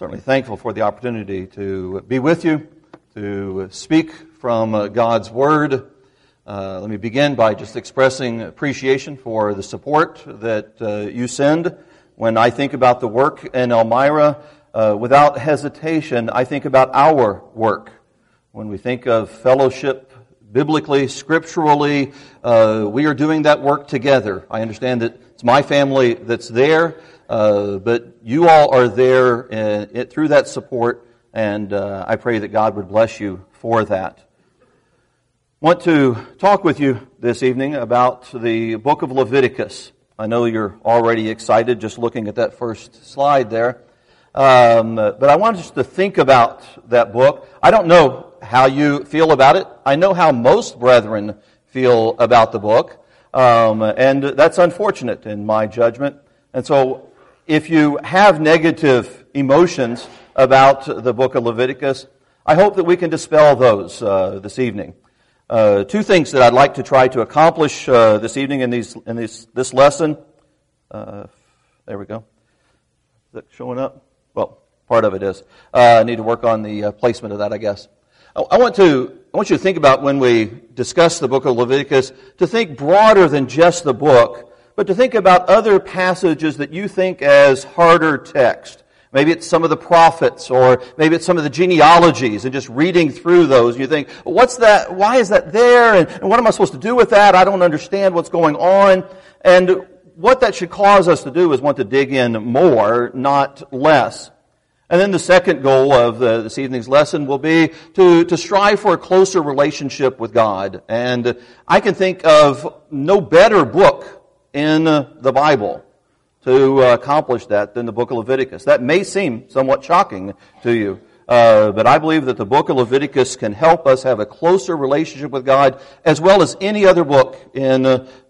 Certainly thankful for the opportunity to be with you, to speak from God's Word. Let me begin by just expressing appreciation for the support that you send. When I think about the work in Elmira, without hesitation, I think about our work. When we think of fellowship, biblically, scripturally, we are doing that work together. I understand that it's my family that's there, but you all are there through that support, and I pray that God would bless you for that. I want to talk with you this evening about the book of Leviticus. I know you're already excited just looking at that first slide there, but I want us to think about that book. I don't know how you feel about it. I know how most brethren feel about the book, and that's unfortunate in my judgment. And so if you have negative emotions about the book of Leviticus, I hope that we can dispel those this evening. Two things that I'd like to try to accomplish this evening in this lesson. There we go. Is that showing up? Well, part of it is. I need to work on the placement of that, I guess. I want you to think about, when we discuss the book of Leviticus, to think broader than just the book, but to think about other passages that you think as harder text. Maybe it's some of the prophets, or maybe it's some of the genealogies, and just reading through those, you think, what's that? Why is that there? And what am I supposed to do with that? I don't understand what's going on. And what that should cause us to do is want to dig in more, not less. And then the second goal of this evening's lesson will be to strive for a closer relationship with God. And I can think of no better book in the Bible to accomplish that than the book of Leviticus. That may seem somewhat shocking to you, but I believe that the book of Leviticus can help us have a closer relationship with God, as well as any other book in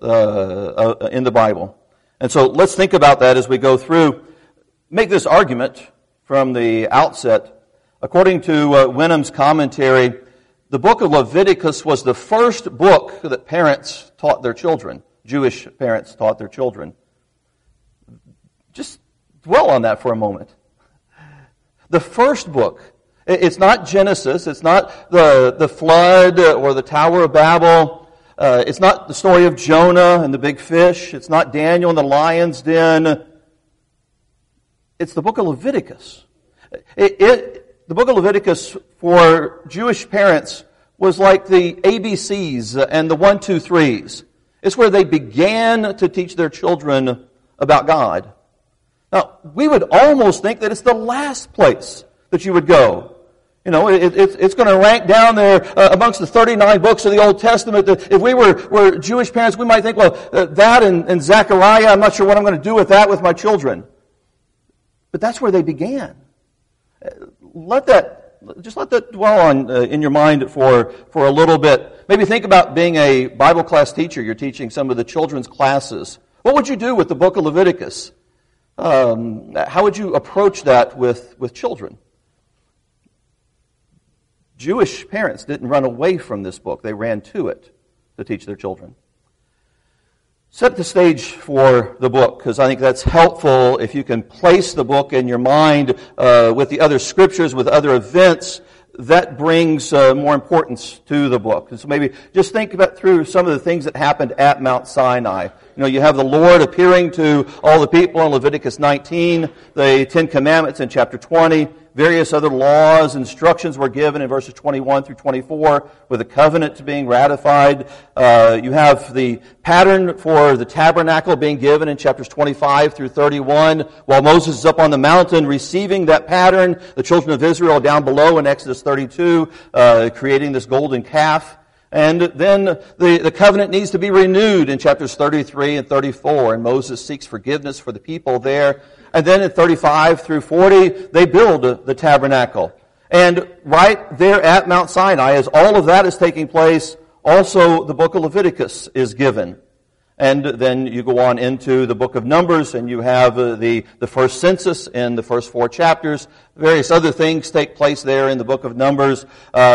the Bible. And so let's think about that as we go through. Make this argument from the outset. According to Wenham's commentary, the book of Leviticus was the first book that parents taught their children. Jewish parents taught their children. Just dwell on that for a moment. The first book. It's not Genesis. It's not the flood or the Tower of Babel. It's not the story of Jonah and the big fish. It's not Daniel and the lion's den. It's the book of Leviticus. The book of Leviticus for Jewish parents was like the ABCs and the 1, 2, 3s. It's where they began to teach their children about God. Now, we would almost think that it's the last place that you would go. You know, it's going to rank down there amongst the 39 books of the Old Testament. If we were Jewish parents, we might think, well, that and Zechariah, I'm not sure what I'm going to do with that with my children. But that's where they began. Let that dwell on in your mind for a little bit. Maybe think about being a Bible class teacher. You're teaching some of the children's classes. What would you do with the book of Leviticus? How would you approach that with children? Jewish parents didn't run away from this book. They ran to it to teach their children. Set the stage for the book, because I think that's helpful if you can place the book in your mind with the other scriptures, with other events. That brings more importance to the book. And so maybe just think about through some of the things that happened at Mount Sinai. You know, you have the Lord appearing to all the people in Leviticus 19, the Ten Commandments in chapter 20, various other laws, instructions were given in verses 21 through 24, with the covenant being ratified. You have the pattern for the tabernacle being given in chapters 25 through 31. While Moses is up on the mountain receiving that pattern, the children of Israel down below in Exodus 32, creating this golden calf. And then the covenant needs to be renewed in chapters 33 and 34, and Moses seeks forgiveness for the people there. And then in 35 through 40, they build the tabernacle. And right there at Mount Sinai, as all of that is taking place, also the book of Leviticus is given. And then you go on into the book of Numbers, and you have the first census in the first 4 chapters. Various other things take place there in the book of Numbers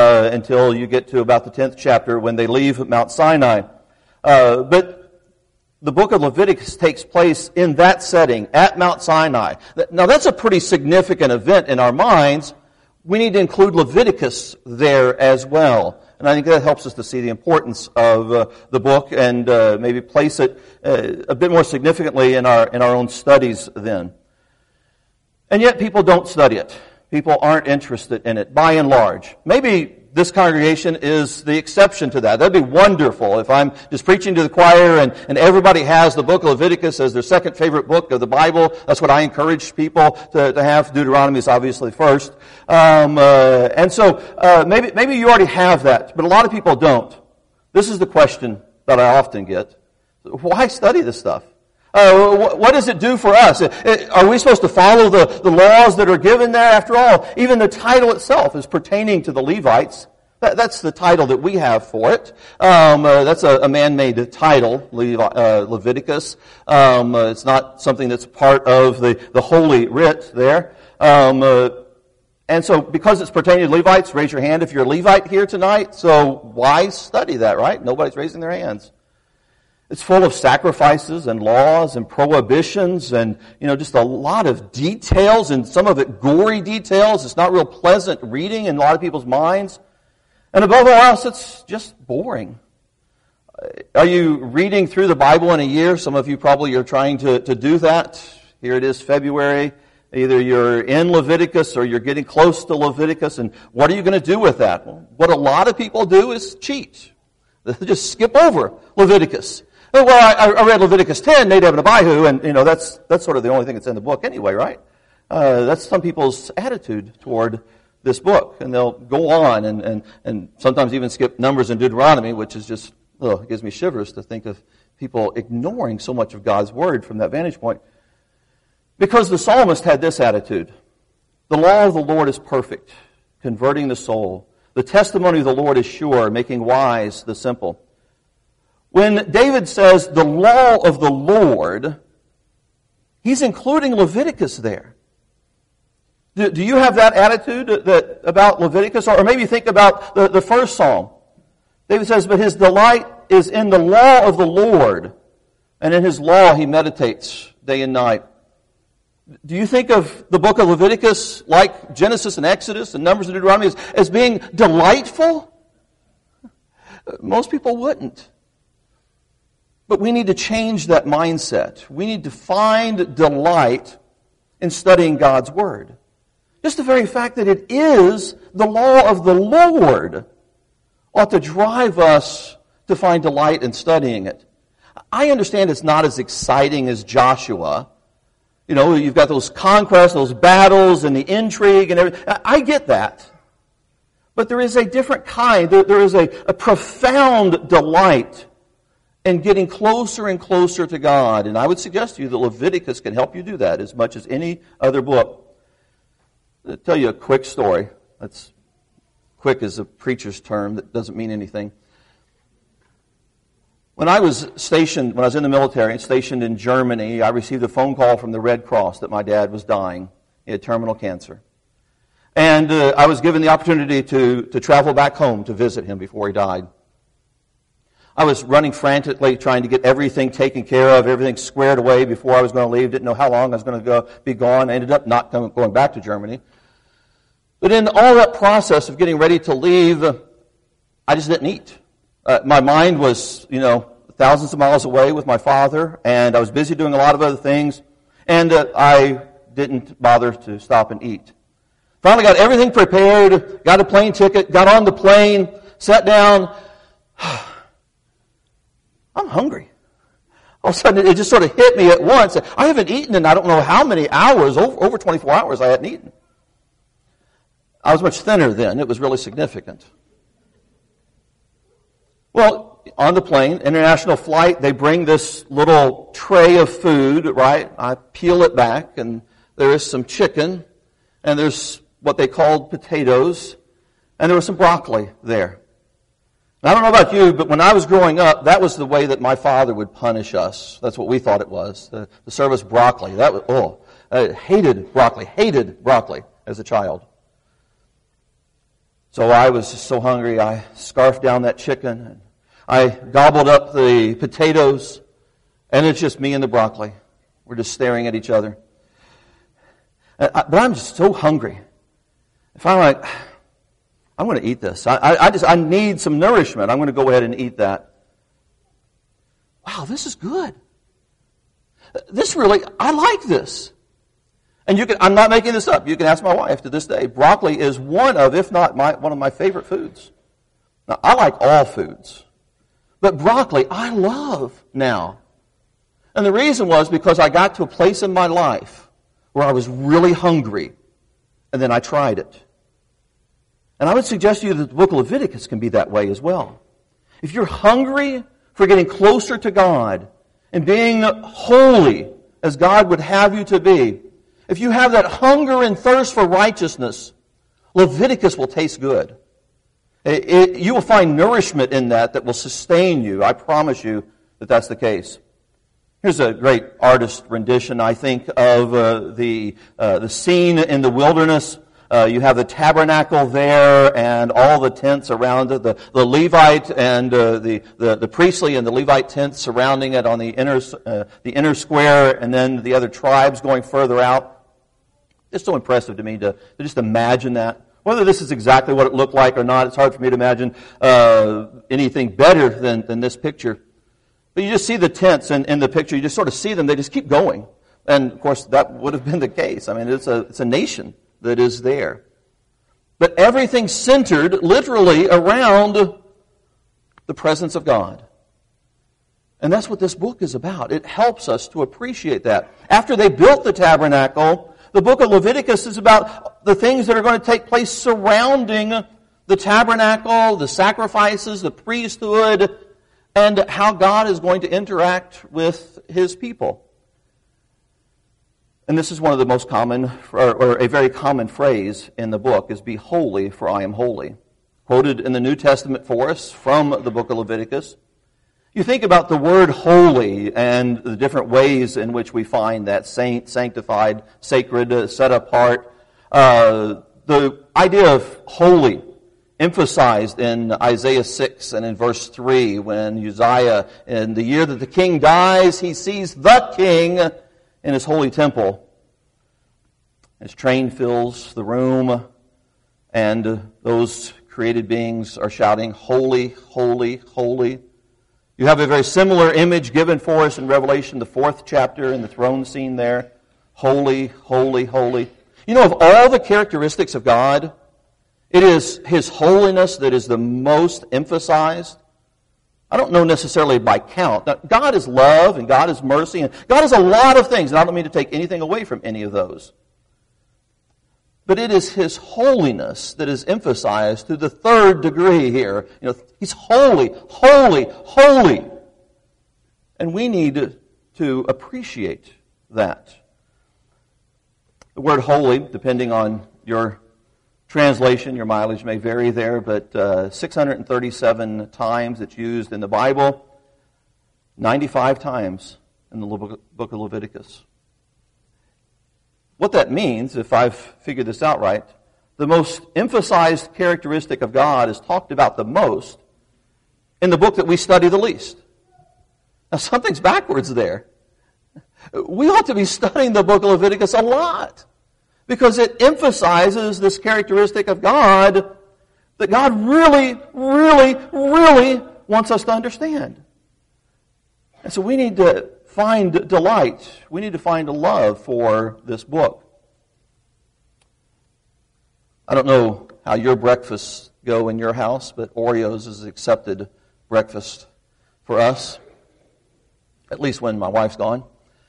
until you get to about the 10th chapter when they leave Mount Sinai. But the book of Leviticus takes place in that setting, at Mount Sinai. Now that's a pretty significant event in our minds. We need to include Leviticus there as well. And I think that helps us to see the importance of the book and maybe place it a bit more significantly in our own studies then. And yet people don't study it. People aren't interested in it, by and large. Maybe this congregation is the exception to that. That'd be wonderful if I'm just preaching to the choir and everybody has the book of Leviticus as their second favorite book of the Bible. That's what I encourage people to have. Deuteronomy is obviously first. And so maybe you already have that, but a lot of people don't. This is the question that I often get. Why study this stuff? What does it do for us? Are we supposed to follow the laws that are given there? After all, even the title itself is pertaining to the Levites. That's the title that we have for it. That's a man-made title, Leviticus. It's not something that's part of the Holy Writ there. And so because it's pertaining to Levites, raise your hand if you're a Levite here tonight. So why study that, right? Nobody's raising their hands. It's full of sacrifices and laws and prohibitions and, just a lot of details and some of it gory details. It's not real pleasant reading in a lot of people's minds. And above all else, it's just boring. Are you reading through the Bible in a year? Some of you probably are trying to do that. Here it is, February. Either you're in Leviticus or you're getting close to Leviticus. And what are you going to do with that? Well, what a lot of people do is cheat. They just skip over Leviticus. Well, I read Leviticus 10, Nadab and Abihu, and that's sort of the only thing that's in the book anyway, right? That's some people's attitude toward this book, and they'll go on and sometimes even skip Numbers and Deuteronomy, which is just it gives me shivers to think of people ignoring so much of God's word from that vantage point. Because the psalmist had this attitude: the law of the Lord is perfect, converting the soul. The testimony of the Lord is sure, making wise the simple. When David says the law of the Lord, he's including Leviticus there. Do you have that attitude about Leviticus? Or maybe think about the first psalm. David says, but his delight is in the law of the Lord, and in his law he meditates day and night. Do you think of the book of Leviticus like Genesis and Exodus and Numbers and Deuteronomy as being delightful? Most people wouldn't. But we need to change that mindset. We need to find delight in studying God's Word. Just the very fact that it is the law of the Lord ought to drive us to find delight in studying it. I understand it's not as exciting as Joshua. You've got those conquests, those battles, and the intrigue and everything. I get that. But there is a different kind. There is a profound delight in getting closer and closer to God. And I would suggest to you that Leviticus can help you do that as much as any other book. I'll tell you a quick story. That's quick is a preacher's term that doesn't mean anything. When I was in the military and stationed in Germany, I received a phone call from the Red Cross that my dad was dying. He had terminal cancer. And I was given the opportunity to travel back home to visit him before he died. I was running frantically, trying to get everything taken care of, everything squared away before I was going to leave. Didn't know how long I was going to be gone. I ended up not going back to Germany. But in all that process of getting ready to leave, I just didn't eat. My mind was, thousands of miles away with my father, and I was busy doing a lot of other things, and I didn't bother to stop and eat. Finally got everything prepared, got a plane ticket, got on the plane, sat down. I'm hungry. All of a sudden, it just sort of hit me at once. I haven't eaten in I don't know how many hours, over 24 hours I hadn't eaten. I was much thinner then. It was really significant. Well, on the plane, international flight, they bring this little tray of food, right? I peel it back, and there is some chicken, and there's what they called potatoes, and there was some broccoli there. I don't know about you, but when I was growing up, that was the way that my father would punish us. That's what we thought it was. To serve us broccoli. I hated broccoli as a child. So I was just so hungry, I scarfed down that chicken. I gobbled up the potatoes, And it's just me and the broccoli. We're just staring at each other. But I'm just so hungry. If I'm like, I'm going to eat this. I need some nourishment. I'm going to go ahead and eat that. Wow, this is good. I like this. And I'm not making this up. You can ask my wife to this day. Broccoli is one of, if not one of my favorite foods. Now, I like all foods. But broccoli, I love now. And the reason was because I got to a place in my life where I was really hungry. And then I tried it. And I would suggest to you that the book of Leviticus can be that way as well. If you're hungry for getting closer to God and being holy as God would have you to be, if you have that hunger and thirst for righteousness, Leviticus will taste good. You will find nourishment in that will sustain you. I promise you that that's the case. Here's a great artist rendition, I think, of the scene in the wilderness. You have the tabernacle there and all the tents around it, the Levite and the priestly and the Levite tents surrounding it on the inner square, and then the other tribes going further out. It's so impressive to me to just imagine that. Whether this is exactly what it looked like or not, it's hard for me to imagine anything better than this picture. But you just see the tents in the picture. You just sort of see them. They just keep going. And, of course, that would have been the case. I mean, it's a nation that is there. But everything centered literally around the presence of God. And that's what this book is about. It helps us to appreciate that. After they built the tabernacle, the book of Leviticus is about the things that are going to take place surrounding the tabernacle, the sacrifices, the priesthood, and how God is going to interact with His people. And this is one of the most common, or a very common phrase in the book, is "Be holy, for I am holy." Quoted in the New Testament for us from the book of Leviticus. You think about the word holy and the different ways in which we find that saint, sanctified, sacred, set apart. The idea of holy emphasized in Isaiah 6 and in verse 3 when Uzziah, in the year that the king dies, he sees the king in his holy temple. His train fills the room, and those created beings are shouting, "Holy, holy, holy." You have a very similar image given for us in Revelation, the 4th chapter, in the throne scene there. Holy, holy, holy. You know, of all the characteristics of God, it is His holiness that is the most emphasized. I don't know necessarily by count. Now, God is love and God is mercy and God is a lot of things, and I don't mean to take anything away from any of those. But it is His holiness that is emphasized to the third degree here. You know, He's holy, holy, holy. And we need to appreciate that. The word holy, depending on your translation, your mileage may vary there, but 637 times it's used in the Bible, 95 times in the book of Leviticus. What that means, if I've figured this out right, the most emphasized characteristic of God is talked about the most in the book that we study the least. Now, something's backwards there. We ought to be studying the book of Leviticus a lot because it emphasizes this characteristic of God that God really, really, really wants us to understand. And so we need to find delight. We need to find a love for this book. I don't know how your breakfasts go in your house, but Oreos is accepted breakfast for us, at least when my wife's gone.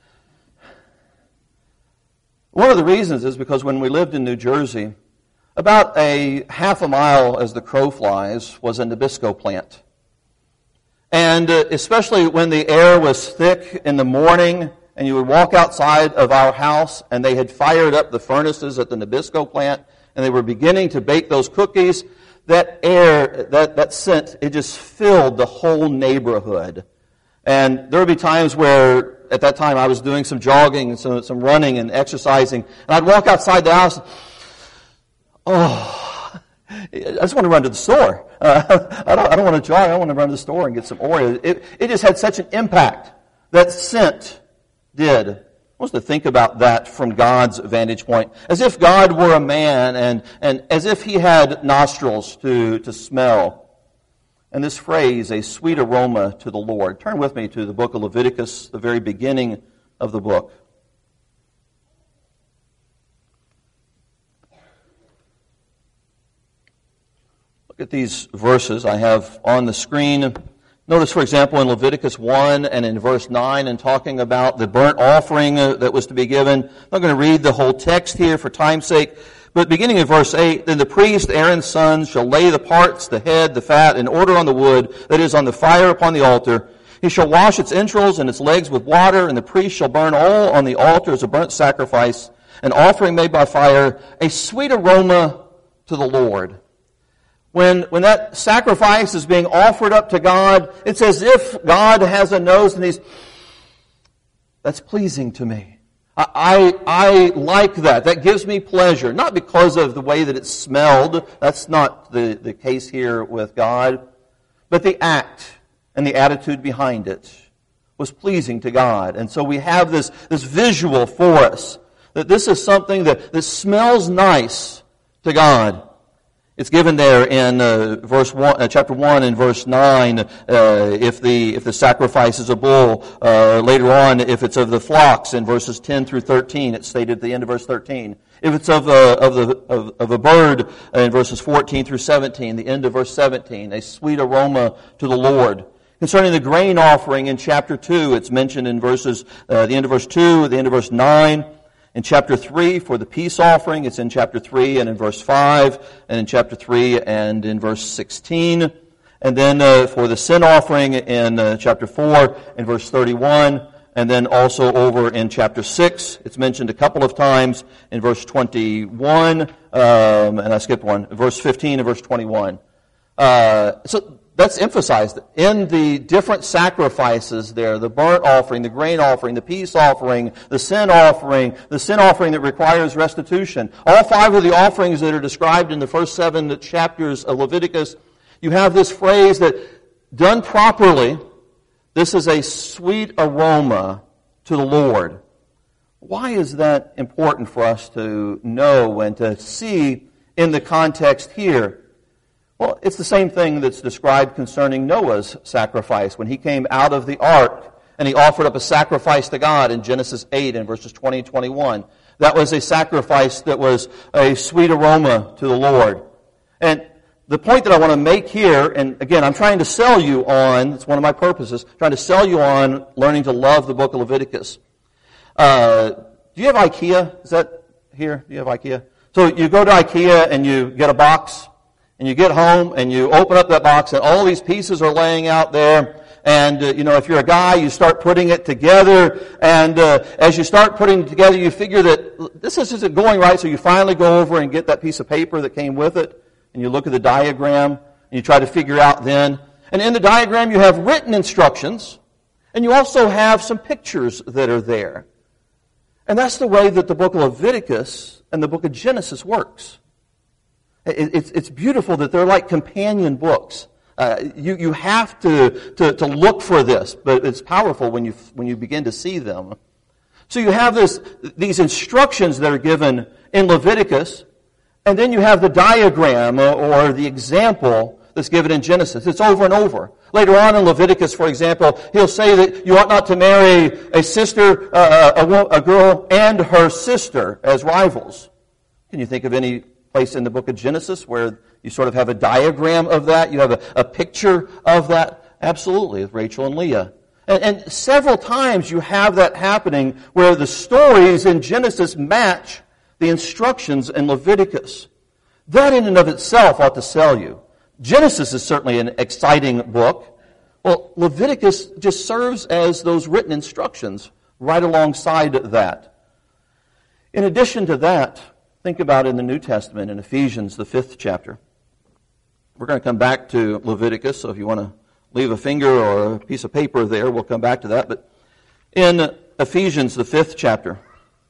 One of the reasons is because when we lived in New Jersey, about a half a mile as the crow flies was a Nabisco plant. And especially when the air was thick in the morning and you would walk outside of our house and they had fired up the furnaces at the Nabisco plant and they were beginning to bake those cookies, that air, that scent, it just filled the whole neighborhood. And there would be times where, at that time, I was doing some jogging and some running and exercising, and I'd walk outside the house, I just want to run to the store. I don't want to jog. I want to run to the store and get some Oreos. It just had such an impact that scent did. I want us to think about that from God's vantage point. As if God were a man and as if he had nostrils to smell. And this phrase, a sweet aroma to the Lord. Turn with me to the book of Leviticus, the very beginning of the book. Look at these verses I have on the screen. Notice, for example, in Leviticus 1 and in verse 9, and talking about the burnt offering that was to be given. I'm not going to read the whole text here for time's sake, but beginning in verse 8, then the priest, Aaron's sons, shall lay the parts, the head, the fat, in order on the wood that is on the fire upon the altar. He shall wash its entrails and its legs with water, and the priest shall burn all on the altar as a burnt sacrifice, an offering made by fire, a sweet aroma to the Lord. When that sacrifice is being offered up to God, it's as if God has a nose and that's pleasing to me. I like that. That gives me pleasure. Not because of the way that it smelled. That's not the case here with God. But the act and the attitude behind it was pleasing to God. And so we have this visual for us. That this is something that smells nice to God. It's given there in chapter 1 and verse 9, if the sacrifice is a bull. Later on, if it's of the flocks, in verses 10 through 13, it's stated at the end of verse 13. If it's of a bird, in verses 14 through 17, the end of verse 17, a sweet aroma to the Lord. Concerning the grain offering in chapter 2, it's mentioned in the end of verse 2, the end of verse 9. In chapter 3, for the peace offering, it's in chapter 3 and in verse 5, and in chapter 3 and in verse 16. And then for the sin offering in chapter 4 and verse 31, and then also over in chapter 6, it's mentioned a couple of times in verse 21, and I skipped one, verse 15 and verse 21. So that's emphasized in the different sacrifices there, the burnt offering, the grain offering, the peace offering, the sin offering that requires restitution. All 5 of the offerings that are described in the first 7 chapters of Leviticus, you have this phrase that, done properly, this is a sweet aroma to the Lord. Why is that important for us to know and to see in the context here? Well, it's the same thing that's described concerning Noah's sacrifice when he came out of the ark and he offered up a sacrifice to God in Genesis 8 and verses 20 and 21. That was a sacrifice that was a sweet aroma to the Lord. And the point that I want to make here, and again, I'm trying to sell you on, it's one of my purposes, trying to sell you on learning to love the book of Leviticus. Do you have IKEA? Is that here? Do you have IKEA? So you go to IKEA and you get a box. And you get home and you open up that box and all these pieces are laying out there. And, if you're a guy, you start putting it together. And as you start putting it together, you figure that this isn't going right. So you finally go over and get that piece of paper that came with it. And you look at the diagram and you try to figure out then. And in the diagram, you have written instructions. And you also have some pictures that are there. And that's the way that the book of Leviticus and the book of Genesis works. It's beautiful that they're like companion books. You have to look for this, but it's powerful when you begin to see them. So you have these instructions that are given in Leviticus, and then you have the diagram or the example that's given in Genesis. It's over and over. Later on in Leviticus, for example, he'll say that you ought not to marry a sister, a girl, and her sister as rivals. Can you think of any place in the book of Genesis where you sort of have a diagram of that? You have a picture of that? Absolutely, with Rachel and Leah. And several times you have that happening where the stories in Genesis match the instructions in Leviticus. That in and of itself ought to sell you. Genesis is certainly an exciting book. Well, Leviticus just serves as those written instructions right alongside that. In addition to that, think about in the New Testament, in Ephesians, the 5th chapter. We're going to come back to Leviticus, so if you want to leave a finger or a piece of paper there, we'll come back to that. But in Ephesians, the 5th chapter,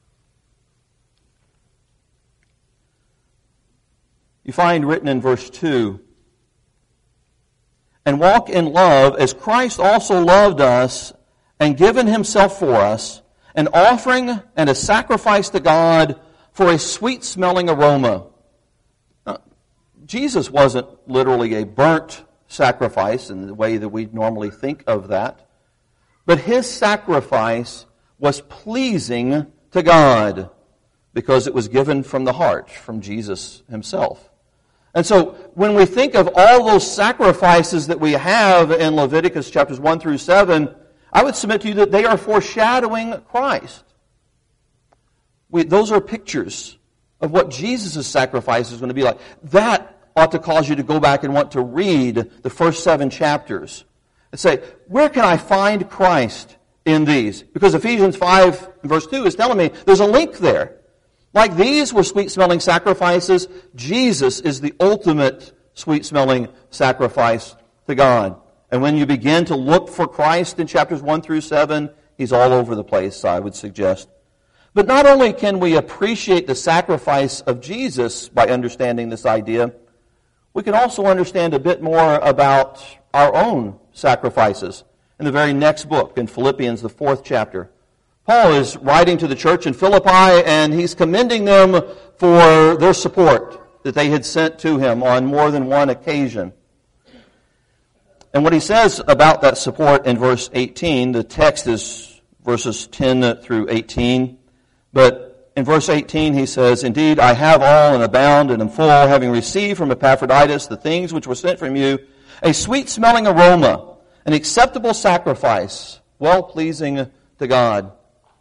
you find written in verse 2, "And walk in love as Christ also loved us and given himself for us, an offering and a sacrifice to God for a sweet-smelling aroma. Now, Jesus wasn't literally a burnt sacrifice in the way that we normally think of that, but his sacrifice was pleasing to God because it was given from the heart, from Jesus himself. And so when we think of all those sacrifices that we have in Leviticus chapters 1 through 7, I would submit to you that they are foreshadowing Christ. Those are pictures of what Jesus' sacrifice is going to be like. That ought to cause you to go back and want to read the first 7 chapters and say, where can I find Christ in these? Because Ephesians 5 verse 2 is telling me there's a link there. Like these were sweet-smelling sacrifices, Jesus is the ultimate sweet-smelling sacrifice to God. And when you begin to look for Christ in chapters 1 through 7, he's all over the place, I would suggest. But not only can we appreciate the sacrifice of Jesus by understanding this idea, we can also understand a bit more about our own sacrifices in the very next book, in Philippians, the 4th chapter. Paul is writing to the church in Philippi, and he's commending them for their support that they had sent to him on more than one occasion. And what he says about that support in verse 18, the text is verses 10 through 18, but in verse 18 he says, "Indeed, I have all and abound and am full, having received from Epaphroditus the things which were sent from you, a sweet-smelling aroma, an acceptable sacrifice, well-pleasing to God."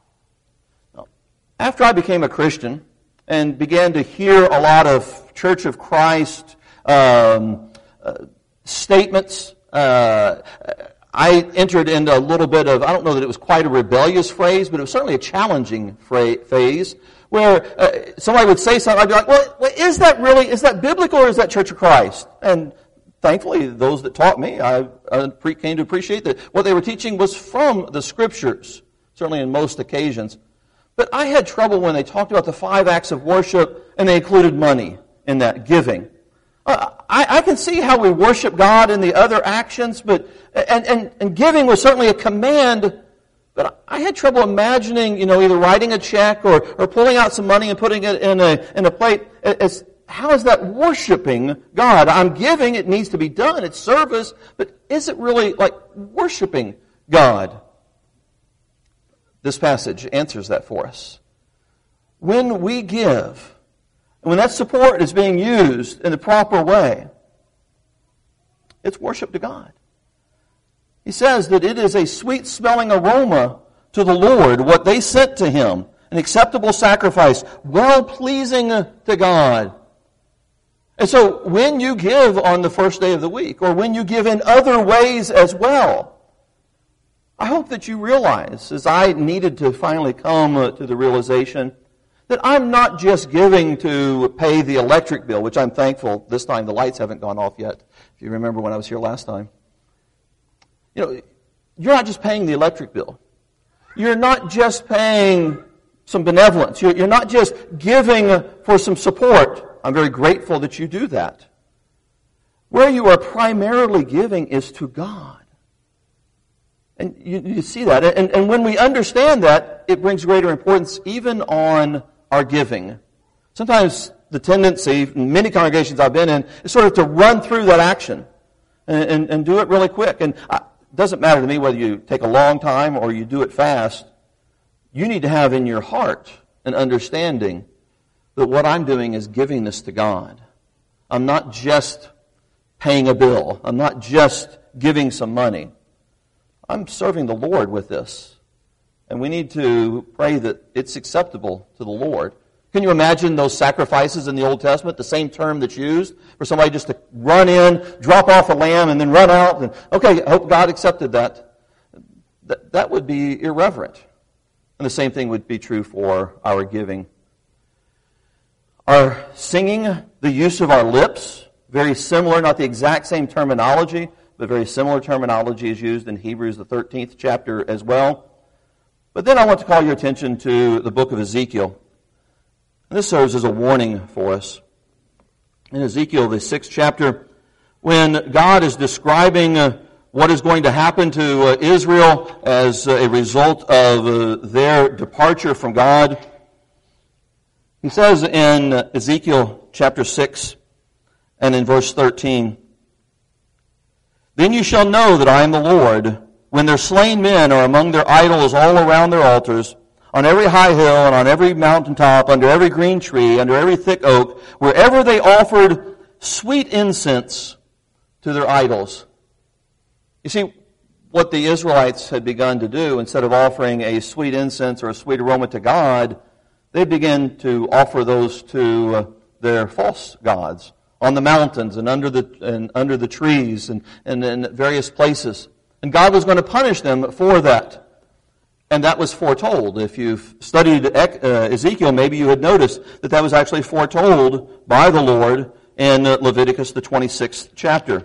After I became a Christian and began to hear a lot of Church of Christ statements, I entered into a little bit of, I don't know that it was quite a rebellious phrase, but it was certainly a challenging phase, where somebody would say something, I'd be like, well, is that biblical or is that Church of Christ? And thankfully, those that taught me, I came to appreciate that what they were teaching was from the Scriptures, certainly in most occasions. But I had trouble when they talked about the 5 acts of worship and they included money in that, giving. I can see how we worship God in the other actions, but and giving was certainly a command, but I had trouble imagining, either writing a check or pulling out some money and putting it in a plate. How is that worshiping God? I'm giving, it needs to be done, it's service, but is it really like worshiping God? This passage answers that for us. When we give, and when that support is being used in the proper way, it's worship to God. He says that it is a sweet-smelling aroma to the Lord, what they sent to Him, an acceptable sacrifice, well-pleasing to God. And so when you give on the first day of the week, or when you give in other ways as well, I hope that you realize, as I needed to finally come to the realization, that I'm not just giving to pay the electric bill, which I'm thankful this time the lights haven't gone off yet, if you remember when I was here last time. You're not just paying the electric bill. You're not just paying some benevolence. You're not just giving for some support. I'm very grateful that you do that. Where you are primarily giving is to God. And you see that. And when we understand that, it brings greater importance even on our giving. Sometimes the tendency, in many congregations I've been in, is sort of to run through that action and do it really quick. And it doesn't matter to me whether you take a long time or you do it fast. You need to have in your heart an understanding that what I'm doing is giving this to God. I'm not just paying a bill. I'm not just giving some money. I'm serving the Lord with this. And we need to pray that it's acceptable to the Lord. Can you imagine those sacrifices in the Old Testament, the same term that's used, for somebody just to run in, drop off a lamb, and then run out, and okay, I hope God accepted that. That would be irreverent. And the same thing would be true for our giving. Our singing, the use of our lips, very similar, not the exact same terminology, but very similar terminology is used in Hebrews, the 13th chapter as well. But then I want to call your attention to the book of Ezekiel. And this serves as a warning for us. In Ezekiel, the 6th chapter, when God is describing what is going to happen to Israel as a result of their departure from God. He says in Ezekiel chapter 6 and in verse 13, "Then you shall know that I am the Lord, when their slain men are among their idols all around their altars, on every high hill and on every mountaintop, under every green tree, under every thick oak, wherever they offered sweet incense to their idols." You see, what the Israelites had begun to do, instead of offering a sweet incense or a sweet aroma to God, they began to offer those to their false gods on the mountains and under the trees and in various places. And God was going to punish them for that. And that was foretold. If you've studied Ezekiel, maybe you had noticed that that was actually foretold by the Lord in Leviticus, the 26th chapter.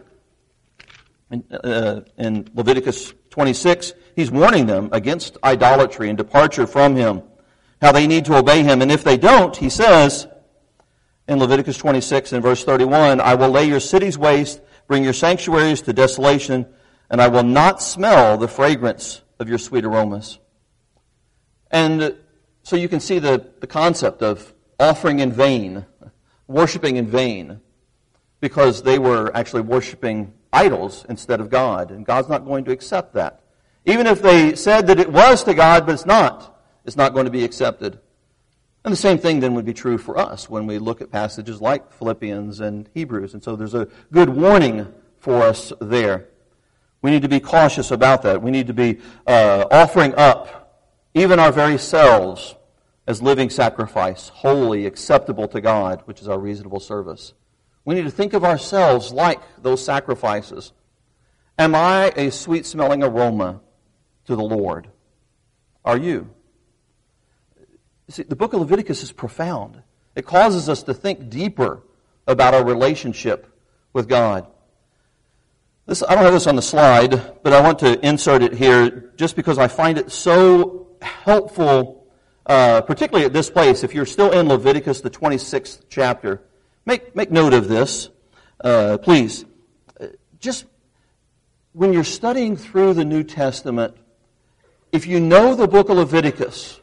In Leviticus 26, he's warning them against idolatry and departure from him, how they need to obey him. And if they don't, he says in Leviticus 26 and verse 31, "I will lay your cities waste, bring your sanctuaries to desolation, and I will not smell the fragrance of your sweet aromas." And so you can see the concept of offering in vain, worshiping in vain, because they were actually worshiping idols instead of God. And God's not going to accept that. Even if they said that it was to God, but it's not going to be accepted. And the same thing then would be true for us when we look at passages like Philippians and Hebrews. And so there's a good warning for us there. We need to be cautious about that. We need to be offering up even our very selves as living sacrifice, holy, acceptable to God, which is our reasonable service. We need to think of ourselves like those sacrifices. Am I a sweet-smelling aroma to the Lord? Are you? See, the book of Leviticus is profound. It causes us to think deeper about our relationship with God. I don't have this on the slide, but I want to insert it here just because I find it so helpful, particularly at this place. If you're still in Leviticus, the 26th chapter, make note of this, please. Just when you're studying through the New Testament, if you know the book of Leviticus,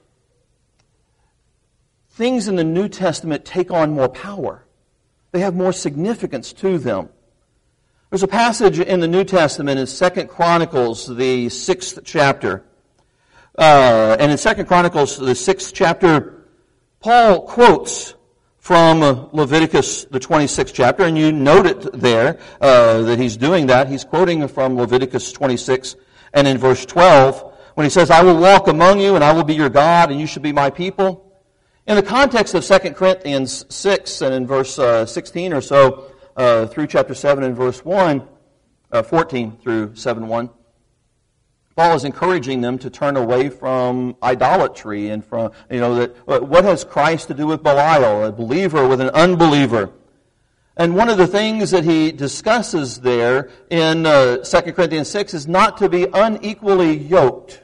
things in the New Testament take on more power. They have more significance to them. There's a passage in the New Testament in 2 Chronicles, the 6th chapter. And in 2 Chronicles, the 6th chapter, Paul quotes from Leviticus, the 26th chapter, and you note it there that he's doing that. He's quoting from Leviticus 26, and in verse 12, when he says, "I will walk among you, and I will be your God, and you shall be my people." In the context of 2 Corinthians 6, and in verse 16 or so, through chapter 7 and verse 1, 14 through 7:1, Paul is encouraging them to turn away from idolatry and from, that what has Christ to do with Belial, a believer with an unbeliever? And one of the things that he discusses there in 2 Corinthians 6 is not to be unequally yoked.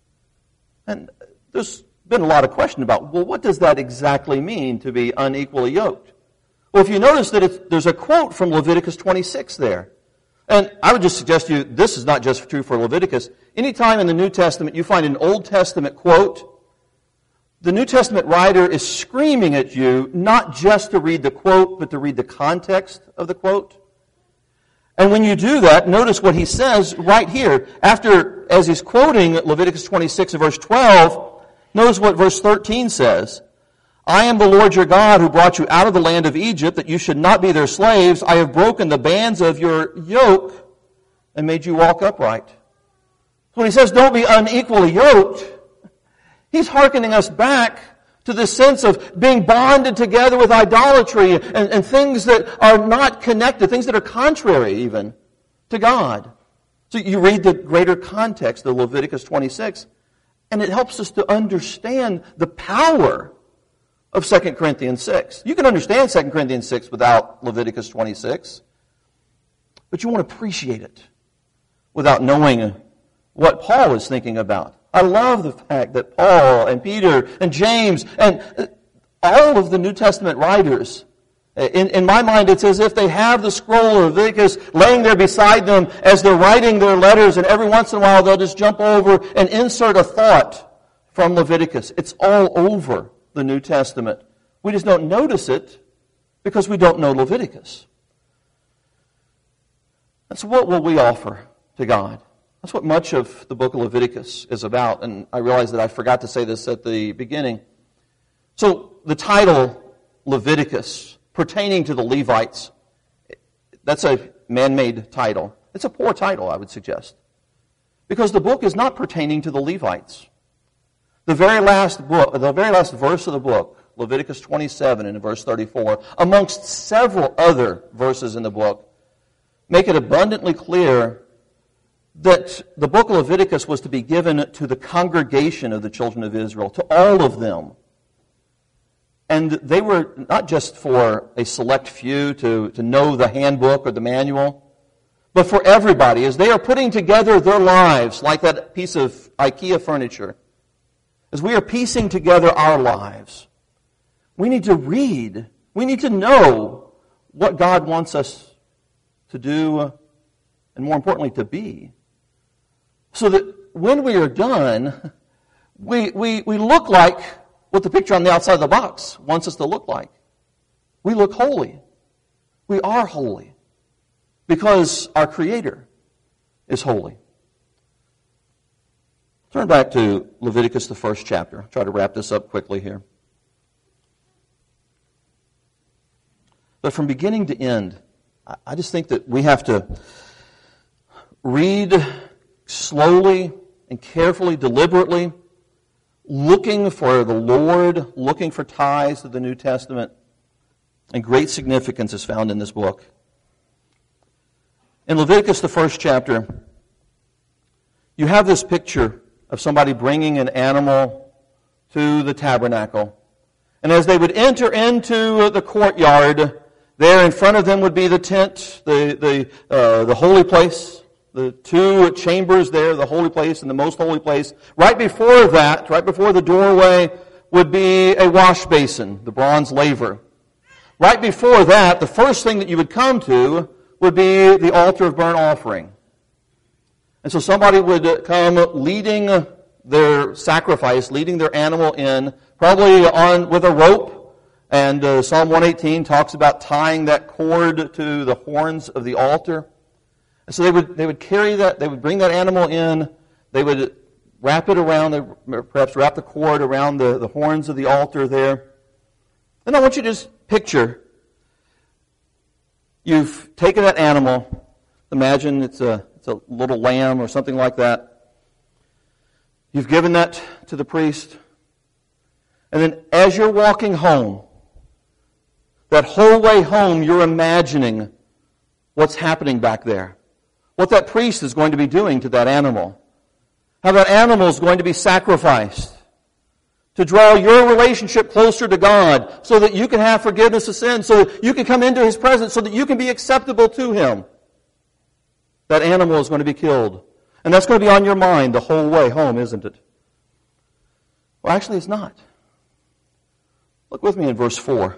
And there's been a lot of question about, well, what does that exactly mean, to be unequally yoked? Well, if you notice that there's a quote from Leviticus 26 there. And I would just suggest to you, this is not just true for Leviticus. Anytime in the New Testament you find an Old Testament quote, the New Testament writer is screaming at you not just to read the quote, but to read the context of the quote. And when you do that, notice what he says right here. As he's quoting Leviticus 26 and verse 12, notice what verse 13 says. "I am the Lord your God who brought you out of the land of Egypt, that you should not be their slaves. I have broken the bands of your yoke and made you walk upright." When he says don't be unequally yoked, he's hearkening us back to the sense of being bonded together with idolatry and things that are not connected, things that are contrary even to God. So you read the greater context of Leviticus 26, and it helps us to understand the power of 2 Corinthians 6. You can understand 2 Corinthians 6 without Leviticus 26, but you won't appreciate it without knowing what Paul is thinking about. I love the fact that Paul and Peter and James and all of the New Testament writers In my mind, it's as if they have the scroll of Leviticus laying there beside them as they're writing their letters, and every once in a while they'll just jump over and insert a thought from Leviticus. It's all over the New Testament. We just don't notice it because we don't know Leviticus. And so what will we offer to God? That's what much of the book of Leviticus is about, and I realize that I forgot to say this at the beginning. So the title, Leviticus, pertaining to the Levites, that's a man-made title. It's a poor title, I would suggest, because the book is not pertaining to the Levites. The very last verse of the book, Leviticus 27 and verse 34, amongst several other verses in the book, make it abundantly clear that the book of Leviticus was to be given to the congregation of the children of Israel, to all of them. And they were not just for a select few to know the handbook or the manual, but for everybody, as they are putting together their lives like that piece of IKEA furniture. As we are piecing together our lives, we need to read, we need to know what God wants us to do, and more importantly, to be. So that when we are done, we look like what the picture on the outside of the box wants us to look like. We look holy. We are holy because our Creator is holy. Turn back to Leviticus, the first chapter. I'll try to wrap this up quickly here. But from beginning to end, I just think that we have to read slowly and carefully, deliberately, looking for the Lord, looking for ties to the New Testament, and great significance is found in this book. In Leviticus, the first chapter, you have this picture of somebody bringing an animal to the tabernacle. And as they would enter into the courtyard, there in front of them would be the tent, the holy place, the two chambers there, the holy place and the most holy place. Right before that, right before the doorway, would be a wash basin, the bronze laver. Right before that, the first thing that you would come to would be the altar of burnt offering. And so somebody would come leading their sacrifice, leading their animal in, probably on with a rope. And Psalm 118 talks about tying that cord to the horns of the altar. And so they would carry that, they would bring that animal in, they would wrap it around, perhaps wrap the cord around the horns of the altar there. And I want you to just picture, you've taken that animal, imagine it's a little lamb or something like that. You've given that to the priest. And then as you're walking home, that whole way home, you're imagining what's happening back there. What that priest is going to be doing to that animal. How that animal is going to be sacrificed. To draw your relationship closer to God so that you can have forgiveness of sin, so that you can come into His presence, so that you can be acceptable to Him. That animal is going to be killed. And that's going to be on your mind the whole way home, isn't it? Well, actually, it's not. Look with me in verse 4.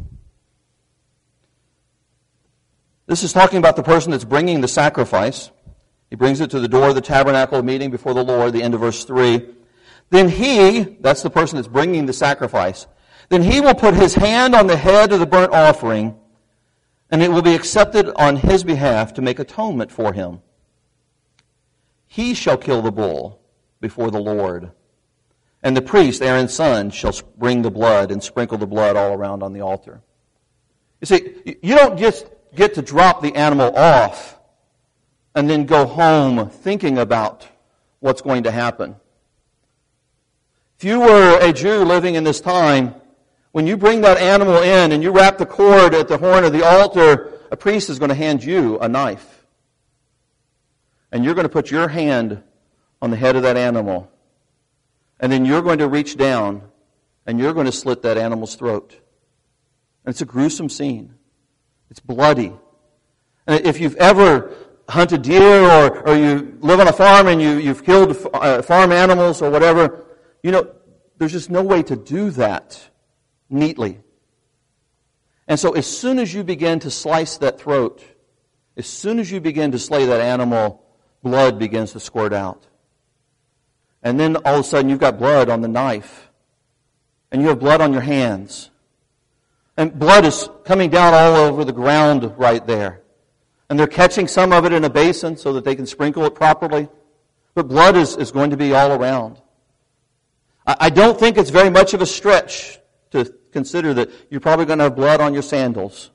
This is talking about the person that's bringing the sacrifice. He brings it to the door of the tabernacle of meeting before the Lord, the end of verse 3. Then he, that's the person that's bringing the sacrifice, then he will put his hand on the head of the burnt offering, and it will be accepted on his behalf to make atonement for him. He shall kill the bull before the Lord. And the priest, Aaron's son, shall bring the blood and sprinkle the blood all around on the altar. You see, you don't just get to drop the animal off and then go home thinking about what's going to happen. If you were a Jew living in this time, when you bring that animal in and you wrap the cord at the horn of the altar, a priest is going to hand you a knife. And you're going to put your hand on the head of that animal. And then you're going to reach down and you're going to slit that animal's throat. And it's a gruesome scene. It's bloody. And if you've ever hunted deer or you live on a farm and you've killed farm animals or whatever, you know, there's just no way to do that neatly. And so as soon as you begin to slice that throat, as soon as you begin to slay that animal, blood begins to squirt out. And then all of a sudden you've got blood on the knife. And you have blood on your hands. And blood is coming down all over the ground right there. And they're catching some of it in a basin so that they can sprinkle it properly. But blood is going to be all around. I don't think it's very much of a stretch to consider that you're probably going to have blood on your sandals.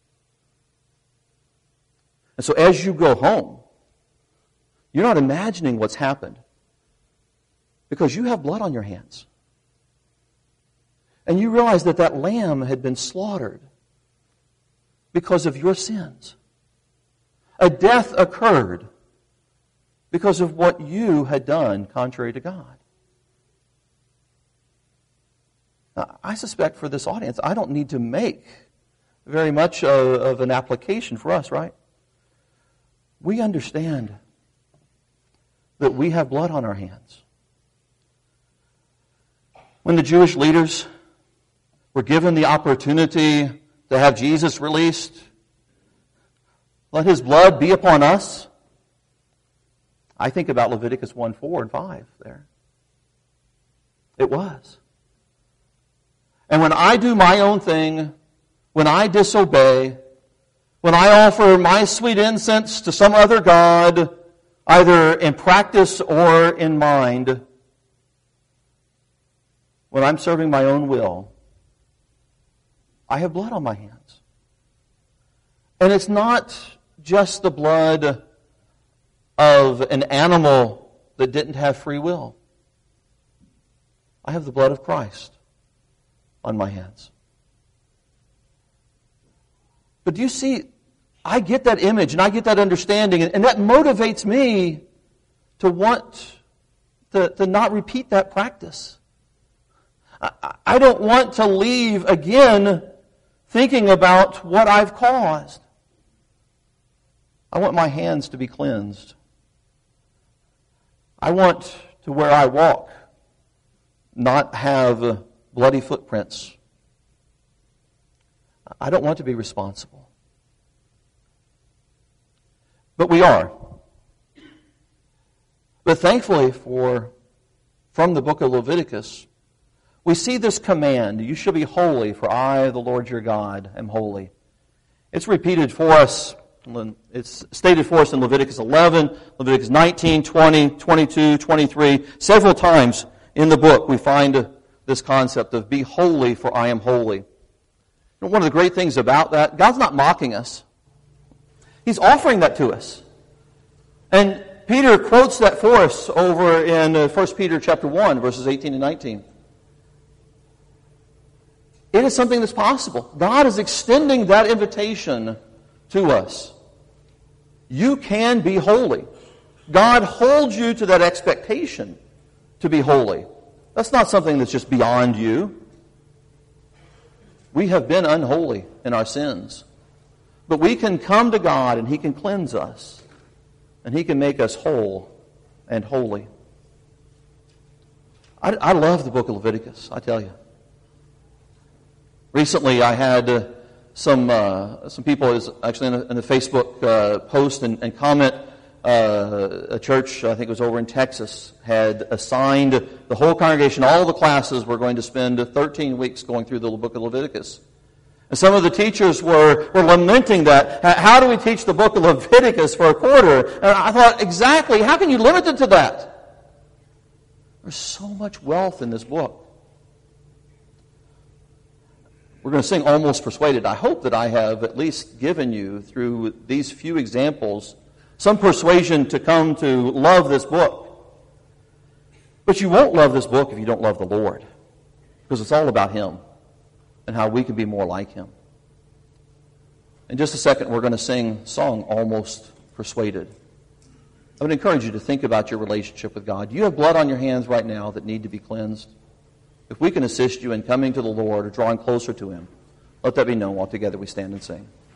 And so as you go home, you're not imagining what's happened because you have blood on your hands. And you realize that that lamb had been slaughtered because of your sins. A death occurred because of what you had done contrary to God. Now, I suspect for this audience, I don't need to make very much of an application for us, right? We understand that we have blood on our hands. When the Jewish leaders were given the opportunity to have Jesus released, let his blood be upon us. I think about Leviticus 1, 4, and 5 there. It was. And when I do my own thing, when I disobey, when I offer my sweet incense to some other god, either in practice or in mind, when I'm serving my own will, I have blood on my hands. And it's not just the blood of an animal that didn't have free will. I have the blood of Christ on my hands. But do you see, I get that image and I get that understanding, and that motivates me to want to not repeat that practice. I don't want to leave again thinking about what I've caused. I want my hands to be cleansed. I want to where I walk not have bloody footprints. I don't want to be responsible. But we are. But thankfully from the book of Leviticus, we see this command, you shall be holy, for I, the Lord your God, am holy. It's repeated for us. It's stated for us in Leviticus 11, Leviticus 19, 20, 22, 23. Several times in the book we find this concept of be holy, for I am holy. One of the great things about that, God's not mocking us. He's offering that to us. And Peter quotes that for us over in 1 Peter chapter 1, verses 18 and 19. It is something that's possible. God is extending that invitation to us. You can be holy. God holds you to that expectation to be holy. That's not something that's just beyond you. We have been unholy in our sins. But we can come to God and He can cleanse us. And He can make us whole and holy. I love the book of Leviticus, I tell you. Recently I had some people, actually in a Facebook post and comment, a church, I think it was over in Texas, had assigned the whole congregation, all the classes were going to spend 13 weeks going through the book of Leviticus. And some of the teachers were lamenting that. How do we teach the book of Leviticus for a quarter? And I thought, exactly, how can you limit it to that? There's so much wealth in this book. We're going to sing Almost Persuaded. I hope that I have at least given you, through these few examples, some persuasion to come to love this book. But you won't love this book if you don't love the Lord, because it's all about Him and how we can be more like Him. In just a second, we're going to sing song Almost Persuaded. I would encourage you to think about your relationship with God. Do you have blood on your hands right now that need to be cleansed? If we can assist you in coming to the Lord or drawing closer to Him, let that be known while together we stand and sing.